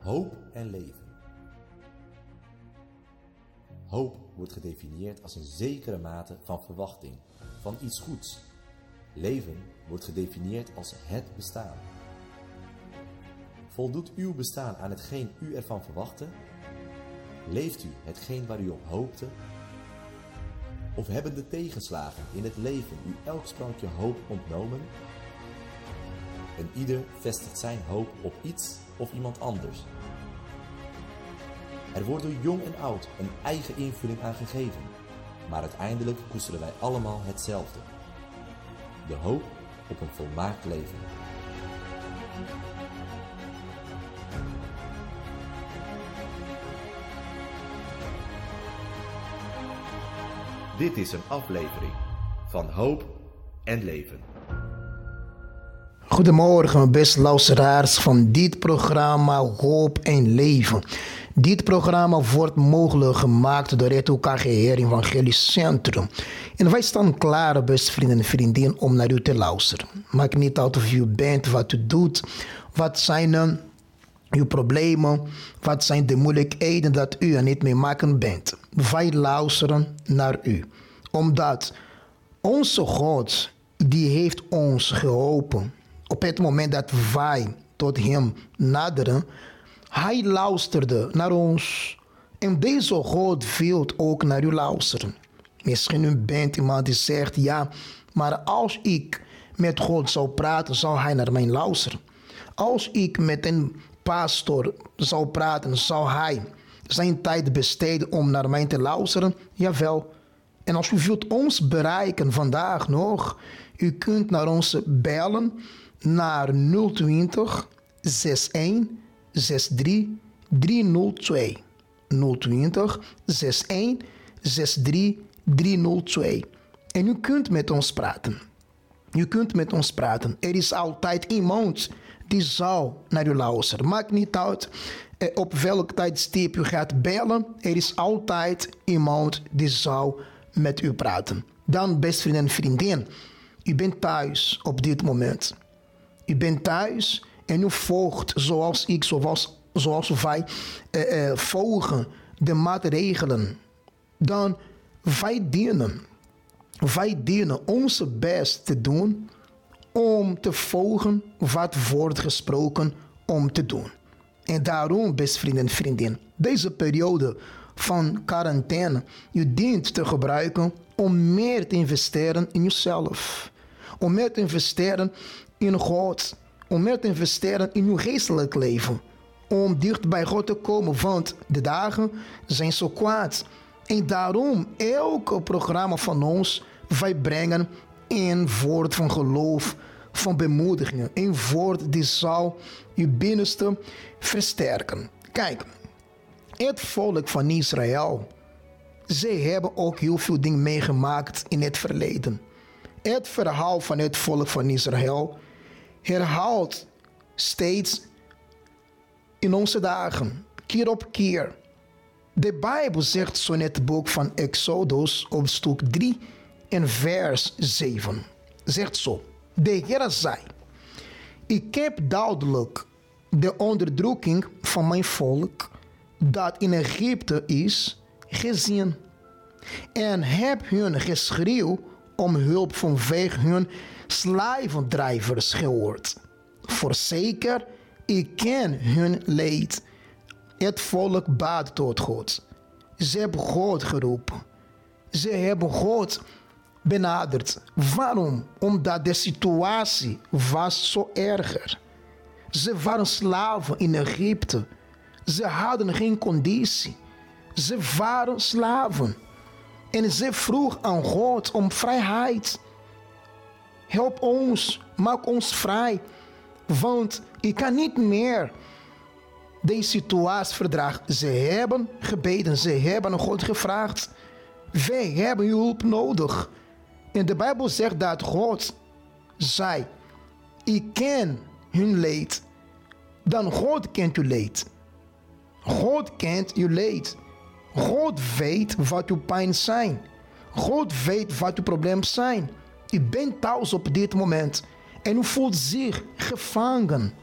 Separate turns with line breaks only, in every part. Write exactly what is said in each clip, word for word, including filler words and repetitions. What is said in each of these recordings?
Hoop en leven. Hoop wordt gedefinieerd als een zekere mate van verwachting, van iets goeds. Leven wordt gedefinieerd als het bestaan. Voldoet uw bestaan aan hetgeen u ervan verwachtte? Leeft u hetgeen waar u op hoopte? Of hebben de tegenslagen in het leven u elk sprankje hoop ontnomen? En ieder vestigt zijn hoop op iets of iemand anders. Er wordt door jong en oud een eigen invulling aan gegeven, maar uiteindelijk koesteren wij allemaal hetzelfde: de hoop op een volmaakt leven. Dit is een aflevering van Hoop en Leven.
Goedemorgen, beste luisteraars van dit programma Hoop en Leven. Dit programma wordt mogelijk gemaakt door het O K G R Evangelisch Centrum. En wij staan klaar, beste vrienden en vriendinnen, om naar u te luisteren. Maakt niet uit of u bent, wat u doet, wat zijn uh, uw problemen, wat zijn de moeilijkheden dat u er niet mee maken bent. Wij luisteren naar u, omdat onze God, die heeft ons geholpen. Op het moment dat wij tot hem naderen, hij luisterde naar ons. En deze God wil ook naar u luisteren. Misschien u bent iemand die zegt, ja, maar als ik met God zou praten, zou hij naar mij luisteren. Als ik met een pastor zou praten, zou hij zijn tijd besteden om naar mij te luisteren? Jawel. En als u wilt ons bereiken vandaag nog, u kunt naar ons bellen naar nul twintig, zesentwintig, zesentridge, driehonderdtwee. nul twintig, zesentwintig, zesentridge, driehonderdtwee. En u kunt met ons praten. U kunt met ons praten. Er is altijd iemand die zal naar u luisteren. Maakt niet uit op welk tijdstip u gaat bellen. Er is altijd iemand die zal met u praten. Dan, beste vrienden en vriendin, u bent thuis op dit moment. U bent thuis en u volgt zoals ik, zoals, zoals wij uh, uh, volgen de maatregelen. Dan wij dienen, wij dienen onze best te doen om te volgen wat wordt gesproken om te doen. En daarom, beste vrienden en vriendin, deze periode van quarantaine, u dient te gebruiken om meer te investeren in uzelf. Om meer te investeren in God. Om meer te investeren in uw geestelijk leven. Om dicht bij God te komen, want de dagen zijn zo kwaad. En daarom, elke programma van ons, wij brengen een woord van geloof, van bemoediging. Een woord die zal uw binnenste versterken. Kijk, het volk van Israël, zij hebben ook heel veel dingen meegemaakt in het verleden. Het verhaal van het volk van Israël herhaalt steeds in onze dagen, keer op keer. De Bijbel zegt zo in het boek van Exodus op stuk drie en vers zeven. Zegt zo, de Heer zei, ik heb duidelijk de onderdrukking van mijn volk dat in Egypte is gezien. En heb hun geschreeuw om hulp vanwege hun slavendrijvers gehoord. Voorzeker, ik ken hun leed. Het volk bad tot God. Ze hebben God geroepen. Ze hebben God benaderd. Waarom? Omdat de situatie was zo erger. Ze waren slaven in Egypte. Ze hadden geen conditie. Ze waren slaven. En ze vroeg aan God om vrijheid. Help ons, maak ons vrij. Want ik kan niet meer deze situatie verdragen. Ze hebben gebeden, ze hebben aan God gevraagd. Wij hebben uw hulp nodig. En de Bijbel zegt dat God zei, ik ken hun leed. Dan God kent uw leed. God kent uw leed. God weet wat uw pijn zijn. God weet wat uw problemen zijn. U bent thuis op dit moment en u voelt zich gevangen.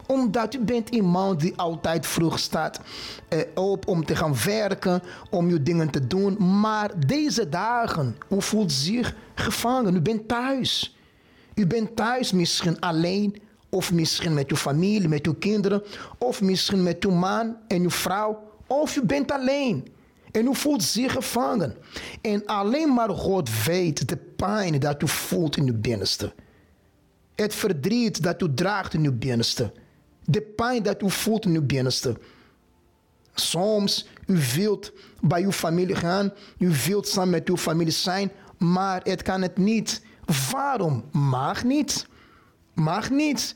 Omdat u bent iemand die altijd vroeg staat eh, op om te gaan werken, om uw dingen te doen. Maar deze dagen, u voelt zich gevangen. U bent thuis. U bent thuis misschien alleen, of misschien met uw familie, met uw kinderen, of misschien met uw man en uw vrouw, of u bent alleen. En u voelt zich gevangen. En alleen maar God weet de pijn dat u voelt in uw binnenste. Het verdriet dat u draagt in uw binnenste. De pijn dat u voelt in uw binnenste. Soms, u wilt bij uw familie gaan. U wilt samen met uw familie zijn. Maar het kan het niet. Waarom? Mag niet. Mag niet.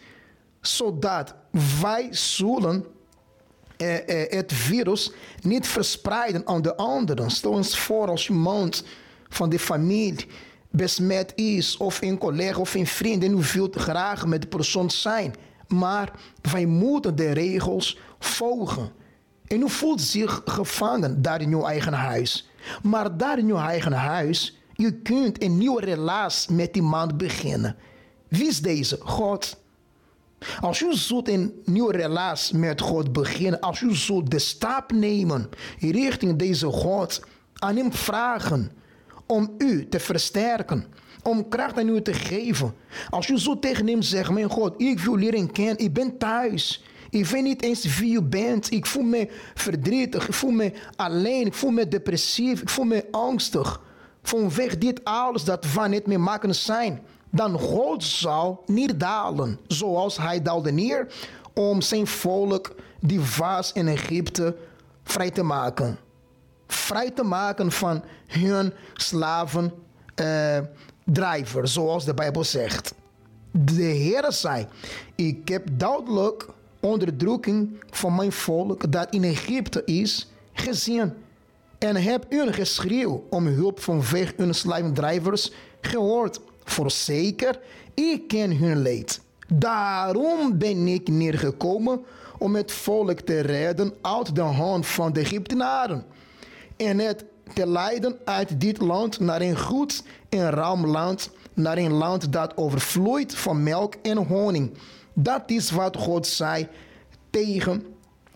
Zodat wij zullen eh, eh, het virus niet verspreiden aan de anderen. Stel eens voor als iemand van de familie besmet is, of een collega of een vriend, en u wilt graag met de persoon zijn. Maar wij moeten de regels volgen. En u voelt zich gevangen daar in uw eigen huis. Maar daar in uw eigen huis, je kunt een nieuwe relatie met iemand beginnen. Wie is deze? God. Als u zult een nieuwe relatie met God beginnen, als u zult de stap nemen richting deze God, aan hem vragen om u te versterken, om kracht aan u te geven. Als u zo tegen hem zegt, mijn God, ik wil leren kennen, ik ben thuis. Ik weet niet eens wie u bent. Ik voel me verdrietig, ik voel me alleen, ik voel me depressief, ik voel me angstig. Vanwege dit alles dat we niet meer maken zijn. Dan God zal neerdalen, zoals hij daalde neer om zijn volk die was in Egypte vrij te maken. Vrij te maken van hun slaven uh, drijver, zoals de Bijbel zegt. De Heer zei, ik heb duidelijk onderdrukking van mijn volk dat in Egypte is gezien. En heb hun geschreeuw om hulp vanwege hun slavendrijvers gehoord. Voorzeker, ik ken hun leed. Daarom ben ik neergekomen om het volk te redden uit de hand van de Egyptenaren. En het te leiden uit dit land naar een goed en ruim land, naar een land dat overvloeit van melk en honing. Dat is wat God zei tegen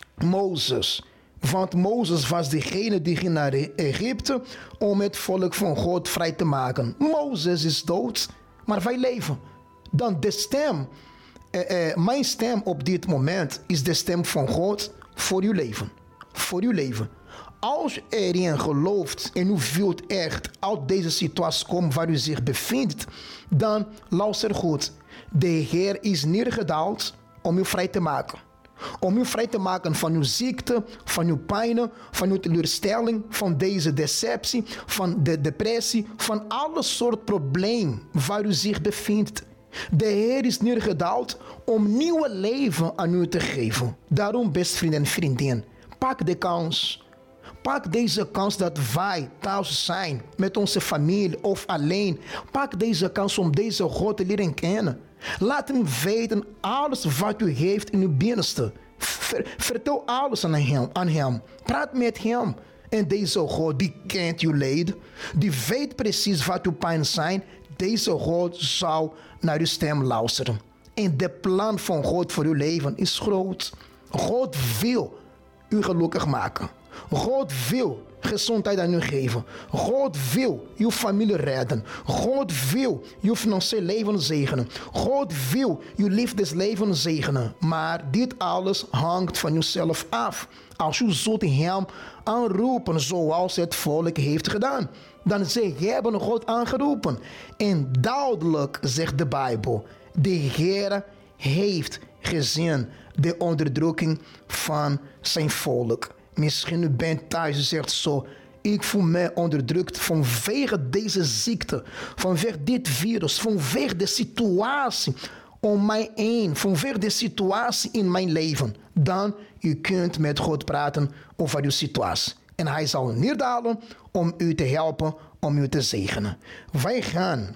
Mozes. Want Mozes was degene die ging naar Egypte om het volk van God vrij te maken. Mozes is dood, maar wij leven. Dan de stem, eh, eh, mijn stem op dit moment is de stem van God voor uw leven. Voor uw leven. Als u erin gelooft en u wilt echt uit deze situatie komen waar u zich bevindt, dan luister goed. De Heer is neergedaald om u vrij te maken. Om u vrij te maken van uw ziekte, van uw pijnen, van uw teleurstelling, van deze deceptie, van de depressie, van alle soort problemen waar u zich bevindt. De Heer is neergedaald om nieuw leven aan u te geven. Daarom, beste vrienden en vriendin, pak de kans. Pak deze kans dat wij thuis zijn met onze familie of alleen. Pak deze kans om deze God te leren kennen. Laat hem weten alles wat u heeft in uw binnenste. Ver, vertel alles aan hem, aan hem. Praat met hem. En deze God die kent uw leed. Die weet precies wat uw pijn zijn. Deze God zal naar uw stem luisteren. En de plan van God voor uw leven is groot. God wil u gelukkig maken. God wil gezondheid aan u geven. God wil uw familie redden. God wil uw financieel leven zegenen. God wil uw liefdesleven zegenen. Maar dit alles hangt van uzelf af. Als u zult hem aanroepen zoals het volk heeft gedaan. Dan ze hebben God aangeroepen. En duidelijk zegt de Bijbel. De Heer heeft gezien de onderdrukking van zijn volk. Misschien u bent thuis en zegt zo, ik voel me onderdrukt vanwege deze ziekte, vanwege dit virus, vanwege de situatie om mij heen, vanwege de situatie in mijn leven. Dan u kunt met God praten over uw situatie. En hij zal neerdalen om u te helpen, om u te zegenen. Wij gaan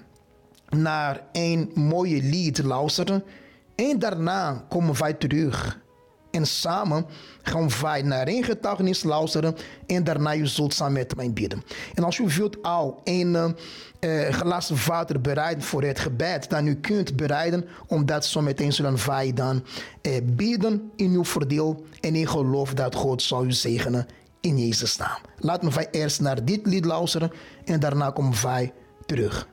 naar een mooie lied luisteren en daarna komen wij terug En samen gaan wij naar een getuigenis luisteren en daarna u zult samen met mij bidden. En als u wilt al een uh, glas water bereiden voor het gebed, dan u kunt bereiden, omdat zometeen zullen wij dan uh, bidden in uw voordeel en in geloof dat God zal u zegenen in Jezus' naam. Laten wij eerst naar dit lied luisteren en daarna komen wij terug.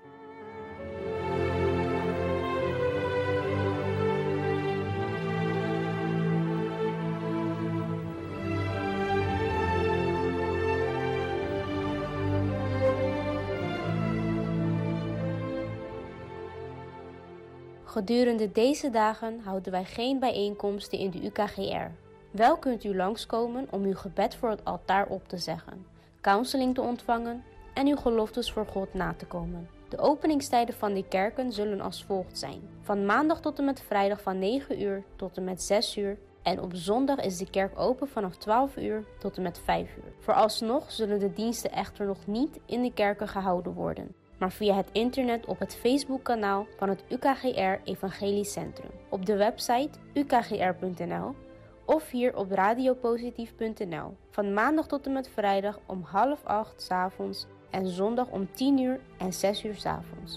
Gedurende deze dagen houden wij geen bijeenkomsten in de U K G R. Wel kunt u langskomen om uw gebed voor het altaar op te zeggen, counseling te ontvangen en uw geloftes voor God na te komen. De openingstijden van die kerken zullen als volgt zijn. Van maandag tot en met vrijdag van negen uur tot en met zes uur. En op zondag is de kerk open vanaf twaalf uur tot en met vijf uur. Vooralsnog zullen de diensten echter nog niet in de kerken gehouden worden, maar via het internet op het Facebookkanaal van het U K G R Evangelisch Centrum, op de website u k g r punt n l of hier op radiopositief punt n l. Van maandag tot en met vrijdag om half acht 's avonds en zondag om tien uur en zes uur 's avonds.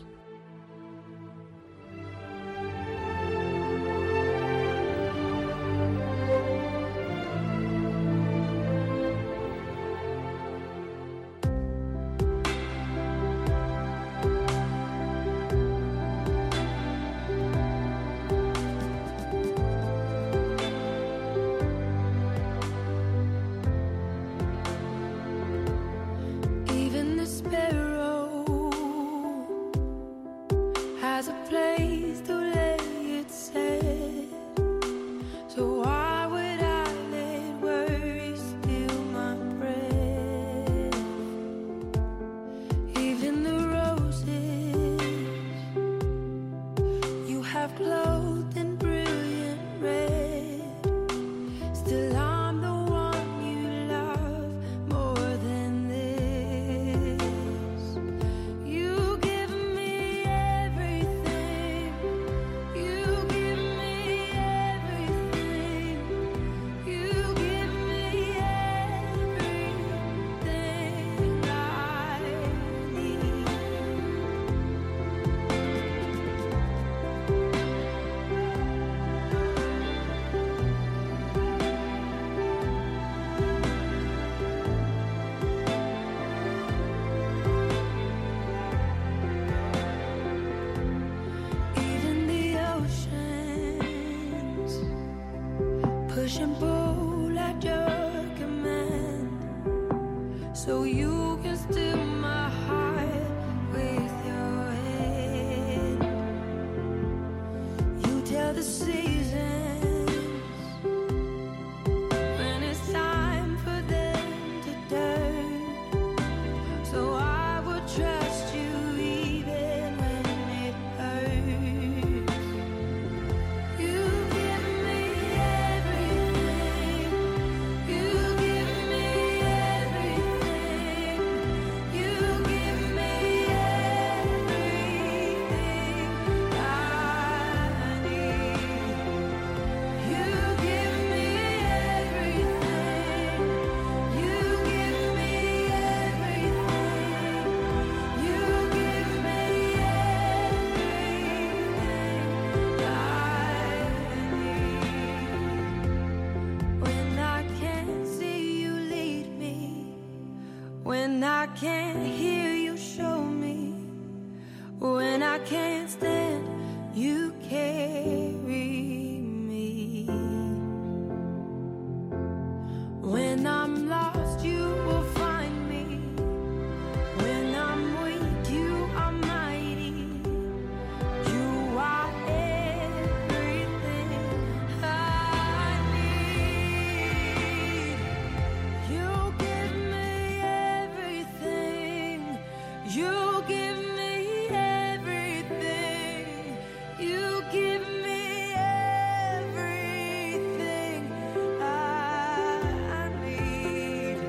push and pull at your command, so you can still my heart with your hand. You tell the seasons when it's time for them to turn, so I will trust you even when it hurts. You give me everything, you give me everything, you give me everything I need. You give me everything, you give me everything, you give me everything I need. When I can't see you lead me, when I can't hear you show me, when I can't stand, you carry me. When I'm lost, you will find me. When I'm weak, you are mighty. You are everything I need. You give me everything. You give me everything. You give me everything I need.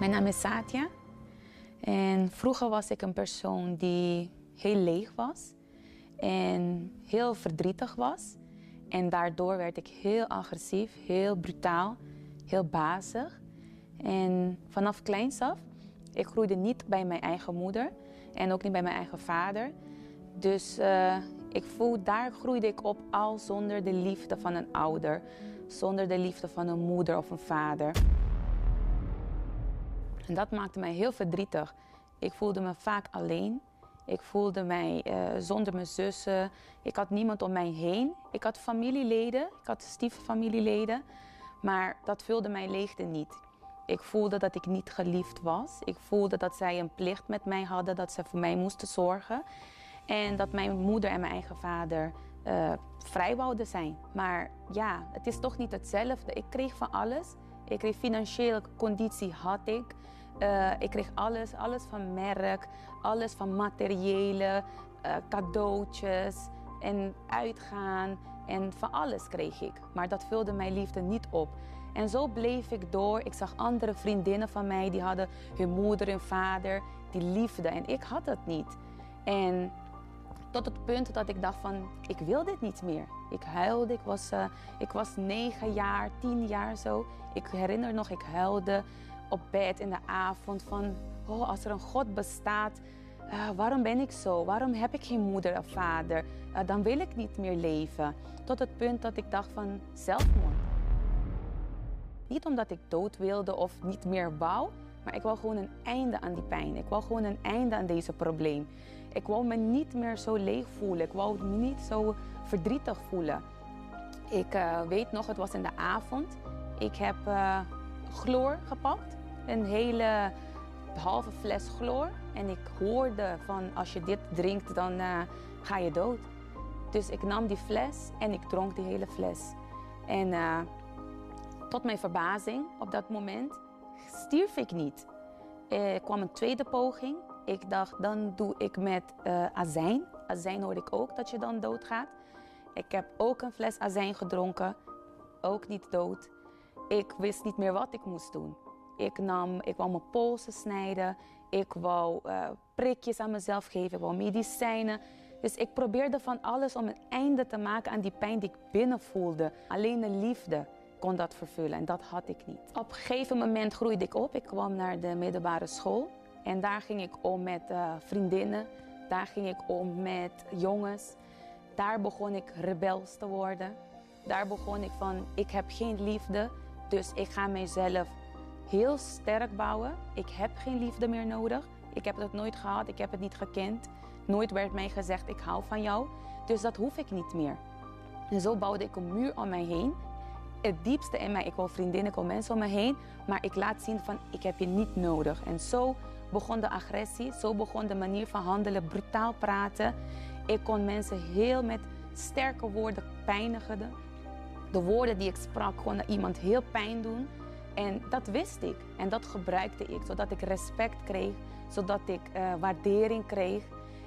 Mijn naam is Satya. En vroeger was ik een persoon die heel leeg was en heel verdrietig was. En daardoor werd ik heel agressief, heel brutaal, heel bazig. En vanaf kleins af, ik groeide niet bij mijn eigen moeder en ook niet bij mijn eigen vader. Dus uh, ik voel, daar groeide ik op al zonder de liefde van een ouder, zonder de liefde van een moeder of een vader. En dat maakte mij heel verdrietig. Ik voelde me vaak alleen. Ik voelde mij uh, zonder mijn zussen. Ik had niemand om mij heen. Ik had familieleden, ik had stieffamilieleden. Maar dat vulde mijn leegte niet. Ik voelde dat ik niet geliefd was. Ik voelde dat zij een plicht met mij hadden, dat ze voor mij moesten zorgen. En dat mijn moeder en mijn eigen vader uh, vrij wouden zijn. Maar ja, het is toch niet hetzelfde. Ik kreeg van alles. Ik kreeg financiële conditie, had ik. Uh, ik kreeg alles, alles van merk, alles van materiële, uh, cadeautjes en uitgaan. En van alles kreeg ik. Maar dat vulde mijn liefde niet op. En zo bleef ik door. Ik zag andere vriendinnen van mij, die hadden hun moeder en vader, die liefde. En ik had het niet. En tot het punt dat ik dacht van, ik wil dit niet meer. Ik huilde, ik was, uh, ik was negen jaar, tien jaar zo. Ik herinner nog, ik huilde op bed in de avond van, oh, als er een God bestaat, uh, waarom ben ik zo? Waarom heb ik geen moeder of vader? Uh, dan wil ik niet meer leven. Tot het punt dat ik dacht van zelfmoord. Niet omdat ik dood wilde of niet meer wou, maar ik wou gewoon een einde aan die pijn. Ik wou gewoon een einde aan deze probleem. Ik wou me niet meer zo leeg voelen. Ik wou me niet zo verdrietig voelen. Ik uh, weet nog, het was in de avond. Ik heb uh, chloor gepakt. Een hele halve fles chloor. En ik hoorde van, als je dit drinkt, dan uh, ga je dood. Dus ik nam die fles en ik dronk die hele fles. En uh, tot mijn verbazing op dat moment stierf ik niet. Er kwam een tweede poging. Ik dacht, dan doe ik met uh, azijn. Azijn hoorde ik ook dat je dan doodgaat. Ik heb ook een fles azijn gedronken. Ook niet dood. Ik wist niet meer wat ik moest doen. Ik, nam, ik wou mijn polsen snijden. Ik wou uh, prikjes aan mezelf geven. Ik wou medicijnen. Dus ik probeerde van alles om een einde te maken aan die pijn die ik binnen voelde. Alleen de liefde kon dat vervullen en dat had ik niet. Op een gegeven moment groeide ik op. Ik kwam naar de middelbare school. En daar ging ik om met uh, vriendinnen. Daar ging ik om met jongens. Daar begon ik rebels te worden. Daar begon ik van, ik heb geen liefde. Dus ik ga mijzelf heel sterk bouwen. Ik heb geen liefde meer nodig. Ik heb het nooit gehad, ik heb het niet gekend. Nooit werd mij gezegd, ik hou van jou. Dus dat hoef ik niet meer. En zo bouwde ik een muur om mij heen. Het diepste in mij, ik wil vriendinnen, ik wil mensen om me heen. Maar ik laat zien van, ik heb je niet nodig. En zo begon de agressie, zo begon de manier van handelen, brutaal praten. Ik kon mensen heel met sterke woorden pijnigen. De woorden die ik sprak konden iemand heel pijn doen. En dat wist ik en dat gebruikte ik, zodat ik respect kreeg, zodat ik uh, waardering kreeg.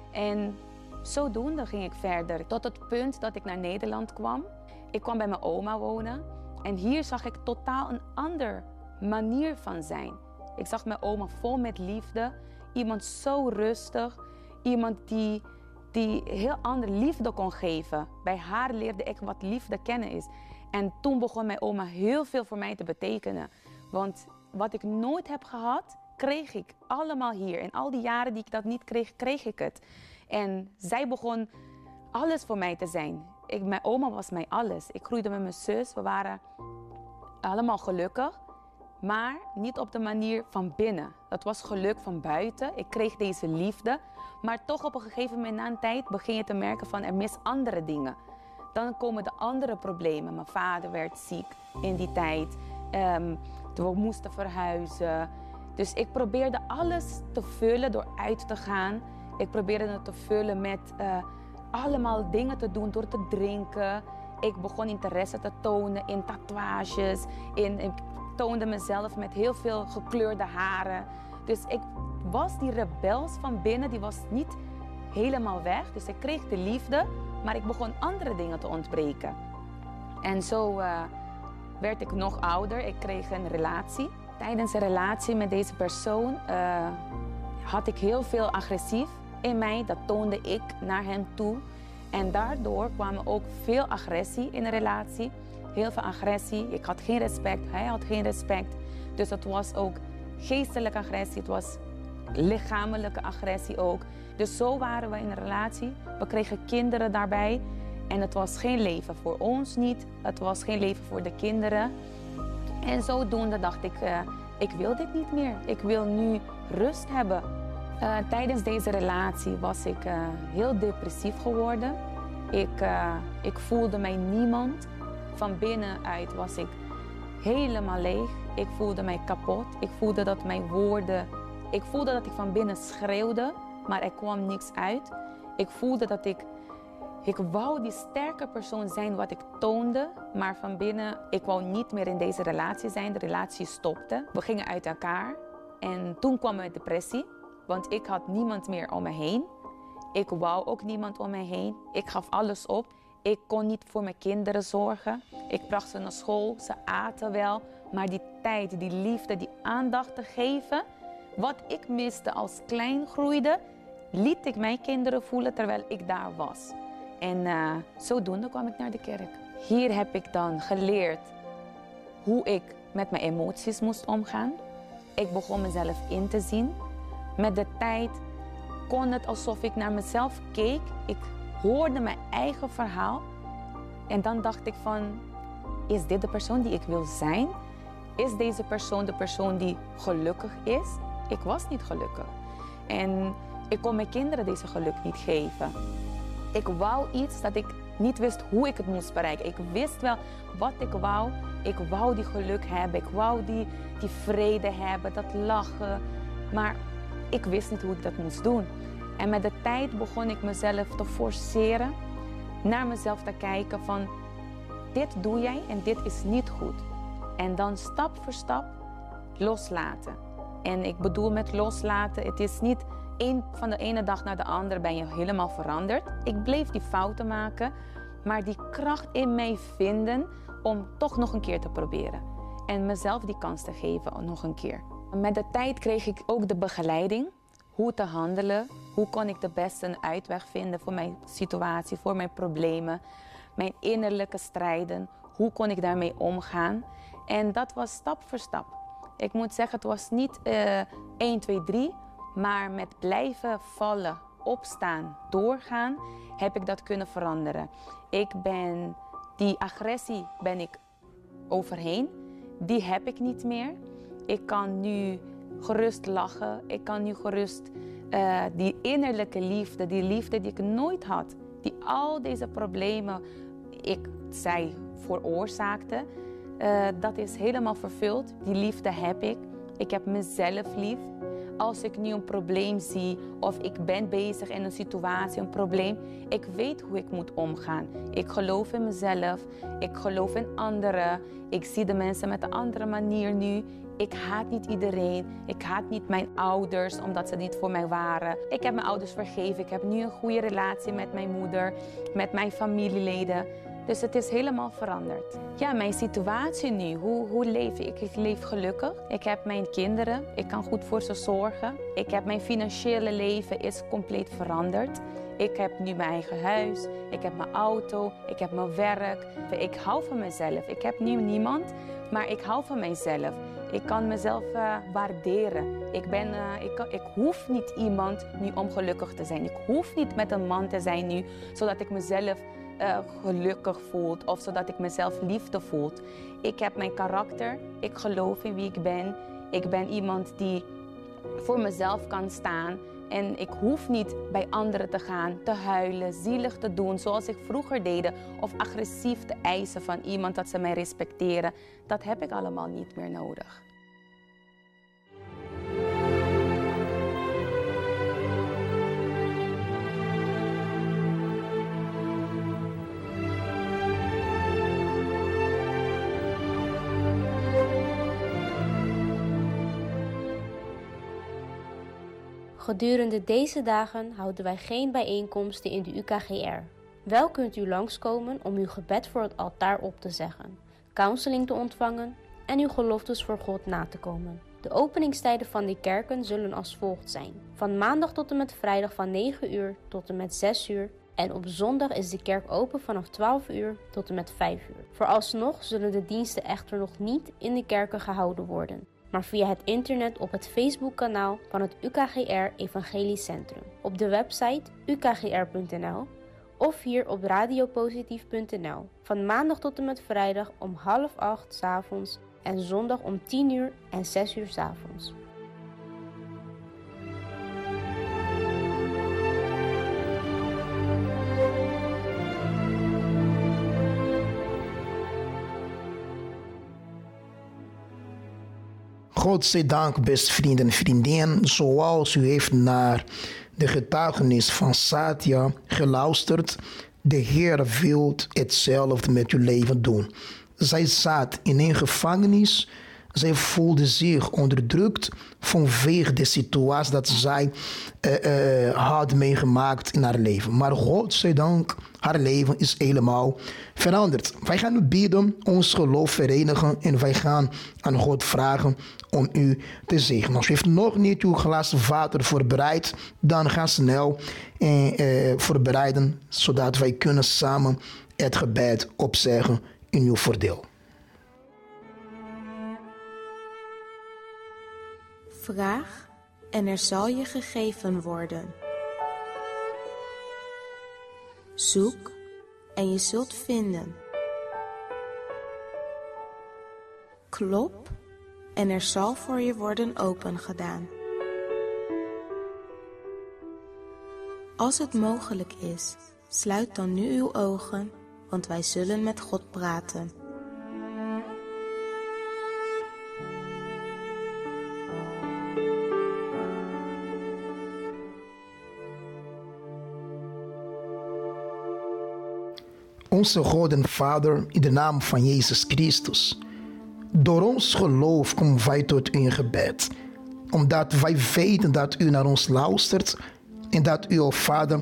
En zodoende ging ik verder, tot het punt dat ik naar Nederland kwam. Ik kwam bij mijn oma wonen en hier zag ik totaal een andere manier van zijn. Ik zag mijn oma vol met liefde, iemand zo rustig, iemand die, die heel andere liefde kon geven. Bij haar leerde ik wat liefde kennen is. En toen begon mijn oma heel veel voor mij te betekenen. Want wat ik nooit heb gehad, kreeg ik allemaal hier. En al die jaren die ik dat niet kreeg, kreeg ik het. En zij begon alles voor mij te zijn. Ik, mijn oma was mij alles. Ik groeide met mijn zus. We waren allemaal gelukkig. Maar niet op de manier van binnen. Dat was geluk van buiten. Ik kreeg deze liefde. Maar toch op een gegeven moment na een tijd begin je te merken van er mis andere dingen. Dan komen de andere problemen. Mijn vader werd ziek in die tijd. Um, we moesten verhuizen. Dus ik probeerde alles te vullen door uit te gaan. Ik probeerde het te vullen met uh, allemaal dingen te doen door te drinken. Ik begon interesse te tonen in tatoeages. In, ik toonde mezelf met heel veel gekleurde haren. Dus ik was die rebels van binnen, die was niet helemaal weg. Dus ik kreeg de liefde, maar ik begon andere dingen te ontbreken. En zo uh, werd ik nog ouder. Ik kreeg een relatie. Tijdens een relatie met deze persoon uh, had ik heel veel agressief in mij. Dat toonde ik naar hem toe. En daardoor kwam ook veel agressie in de relatie. Heel veel agressie. Ik had geen respect, hij had geen respect. Dus het was ook geestelijke agressie, het was lichamelijke agressie ook. Dus zo waren we in een relatie. We kregen kinderen daarbij. En het was geen leven voor ons niet. Het was geen leven voor de kinderen. En zodoende dacht ik, uh, ik wil dit niet meer. Ik wil nu rust hebben. Uh, tijdens deze relatie was ik uh, heel depressief geworden. Ik, uh, ik voelde mij niemand. Van binnenuit was ik helemaal leeg. Ik voelde mij kapot. Ik voelde dat mijn woorden... Ik voelde dat ik van binnen schreeuwde, maar er kwam niks uit. Ik voelde dat ik... Ik wou die sterke persoon zijn wat ik toonde, maar van binnen... Ik wou niet meer in deze relatie zijn. De relatie stopte. We gingen uit elkaar. En toen kwam mijn depressie, want ik had niemand meer om me heen. Ik wou ook niemand om me heen. Ik gaf alles op. Ik kon niet voor mijn kinderen zorgen. Ik bracht ze naar school, ze aten wel. Maar die tijd, die liefde, die aandacht te geven... Wat ik miste als klein groeide, liet ik mijn kinderen voelen terwijl ik daar was. En uh, zodoende kwam ik naar de kerk. Hier heb ik dan geleerd hoe ik met mijn emoties moest omgaan. Ik begon mezelf in te zien. Met de tijd kon het alsof ik naar mezelf keek. Ik hoorde mijn eigen verhaal. En dan dacht ik van, is dit de persoon die ik wil zijn? Is deze persoon de persoon die gelukkig is? Ik was niet gelukkig. En ik kon mijn kinderen deze geluk niet geven. Ik wou iets dat ik niet wist hoe ik het moest bereiken. Ik wist wel wat ik wou. Ik wou die geluk hebben. Ik wou die, die vrede hebben, dat lachen. Maar ik wist niet hoe ik dat moest doen. En met de tijd begon ik mezelf te forceren. Naar mezelf te kijken van, dit doe jij en dit is niet goed. En dan stap voor stap loslaten. En ik bedoel met loslaten, het is niet één, van de ene dag naar de andere ben je helemaal veranderd. Ik bleef die fouten maken, maar die kracht in mij vinden om toch nog een keer te proberen. En mezelf die kans te geven nog een keer. Met de tijd kreeg ik ook de begeleiding. Hoe te handelen, hoe kon ik de beste een uitweg vinden voor mijn situatie, voor mijn problemen. Mijn innerlijke strijden, hoe kon ik daarmee omgaan. En dat was stap voor stap. Ik moet zeggen, het was niet uh, één, twee, drie, maar met blijven vallen, opstaan, doorgaan, heb ik dat kunnen veranderen. Ik ben, die agressie ben ik overheen, die heb ik niet meer. Ik kan nu gerust lachen, ik kan nu gerust uh, die innerlijke liefde, die liefde die ik nooit had, die al deze problemen, ik zij veroorzaakte, Uh, dat is helemaal vervuld. Die liefde heb ik. Ik heb mezelf lief. Als ik nu een probleem zie of ik ben bezig in een situatie, een probleem, ik weet hoe ik moet omgaan. Ik geloof in mezelf. Ik geloof in anderen. Ik zie de mensen met een andere manier nu. Ik haat niet iedereen. Ik haat niet mijn ouders omdat ze niet voor mij waren. Ik heb mijn ouders vergeven. Ik heb nu een goede relatie met mijn moeder, met mijn familieleden. Dus het is helemaal veranderd. Ja, mijn situatie nu, hoe, hoe leef ik? Ik leef gelukkig. Ik heb mijn kinderen, ik kan goed voor ze zorgen. Ik heb mijn financiële leven is compleet veranderd. Ik heb nu mijn eigen huis, ik heb mijn auto, ik heb mijn werk. Ik hou van mezelf. Ik heb nu niemand, maar ik hou van mezelf. Ik kan mezelf uh, waarderen. Ik, ben, uh, ik, kan, ik hoef niet iemand nu om gelukkig te zijn. Ik hoef niet met een man te zijn nu, zodat ik mezelf Uh, gelukkig voelt of zodat ik mezelf liefde voelt. Ik heb mijn karakter, ik geloof in wie ik ben. Ik ben iemand die voor mezelf kan staan en ik hoef niet bij anderen te gaan, te huilen, zielig te doen zoals ik vroeger deed of agressief te eisen van iemand dat ze mij respecteren. Dat heb ik allemaal niet meer nodig.
Gedurende deze dagen houden wij geen bijeenkomsten in de U K G R. Wel kunt u langskomen om uw gebed voor het altaar op te zeggen, counseling te ontvangen en uw geloftes voor God na te komen. De openingstijden van die kerken zullen als volgt zijn. Van maandag tot en met vrijdag van negen uur tot en met zes uur. En op zondag is de kerk open vanaf twaalf uur tot en met vijf uur. Vooralsnog zullen de diensten echter nog niet in de kerken gehouden worden, maar via het internet op het Facebookkanaal van het U K G R Evangelisch Centrum, op de website u k g r punt n l of hier op radiopositief punt n l. Van maandag tot en met vrijdag om half acht 's avonds en zondag om tien uur en zes uur 's avonds.
God zij dank, beste vrienden en vriendinnen, zoals u heeft naar de getuigenis van Satya geluisterd. De Heer wil hetzelfde met uw leven doen. Zij zat in een gevangenis. Zij voelde zich onderdrukt vanwege de situatie dat zij uh, uh, had meegemaakt in haar leven. Maar God zij dank, haar leven is helemaal veranderd. Wij gaan nu bidden, ons geloof verenigen en wij gaan aan God vragen om u te zegenen. Als u heeft nog niet uw glas water voorbereid, dan ga snel uh, uh, voorbereiden, zodat wij kunnen samen het gebed opzeggen in uw voordeel.
Vraag en er zal je gegeven worden. Zoek en je zult vinden. Klop en er zal voor je worden opengedaan. Als het mogelijk is, sluit dan nu uw ogen, want wij zullen met God praten.
Onze God en Vader, in de naam van Jezus Christus. Door ons geloof komen wij tot u in gebed. Omdat wij weten dat u naar ons luistert en dat u, o Vader,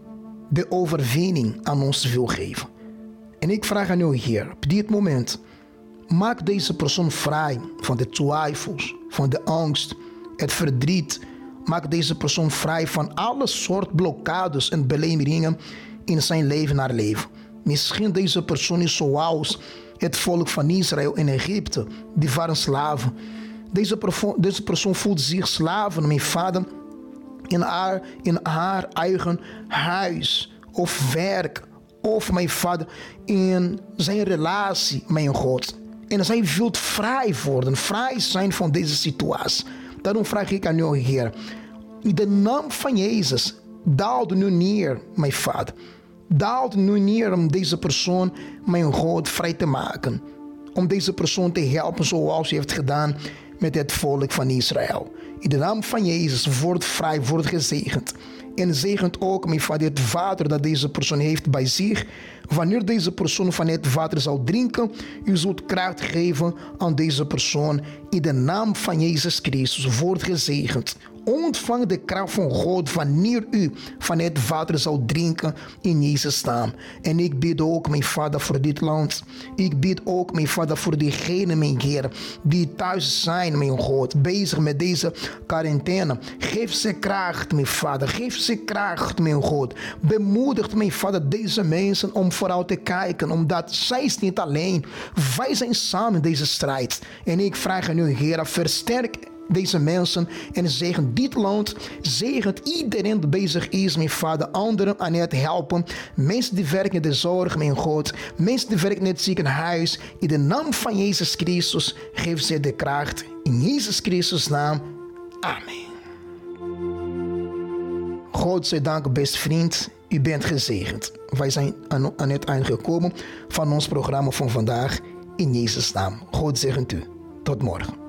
de overwinning aan ons wil geven. En ik vraag aan u, Heer, op dit moment, maak deze persoon vrij van de twijfels, van de angst, het verdriet. Maak deze persoon vrij van alle soort blokkades en belemmeringen in zijn leven naar leven. Misschien deze persoon is zoals het volk van Israël in Egypte. Die waren slaven. Deze persoon, deze persoon voelt zich slaven, mijn vader, in haar, in haar eigen huis of werk. Of mijn vader, in zijn relatie, mijn God. En zij wil vrij worden, vrij zijn van deze situatie. Daarom vraag ik aan u, Heer, in de naam van Jezus, daal nu neer, mijn vader. Daalt nu neer om deze persoon, mijn God, vrij te maken. Om deze persoon te helpen zoals u heeft gedaan met het volk van Israël. In de naam van Jezus, word vrij, word gezegend. En zegent ook, mijn vader, het water dat deze persoon heeft bij zich. Wanneer deze persoon van het water zal drinken, u zult kracht geven aan deze persoon. In de naam van Jezus Christus, word gezegend. Ontvang de kracht van God wanneer u van het water zal drinken in Jezus' naam. En ik bid ook, mijn vader, voor dit land. Ik bid ook, mijn vader, voor diegenen, mijn Heer, die thuis zijn, mijn God, bezig met deze quarantaine. Geef ze kracht, mijn vader. Geef ze kracht, mijn God. Bemoedigt, mijn vader, deze mensen om vooruit te kijken, omdat zij is niet alleen. Wij zijn samen in deze strijd. En ik vraag aan u, Heer, versterk deze mensen en zegen dit land, zegen iedereen die bezig is, mijn vader, anderen aan het helpen, mensen die werken in de zorg, mijn God, mensen die werken in het ziekenhuis, in de naam van Jezus Christus, geef ze de kracht, in Jezus Christus' naam, amen. God zij dank, beste vriend, u bent gezegend. Wij zijn aan, aan het eind gekomen van ons programma van vandaag, in Jezus' naam. God zegent u. Tot morgen.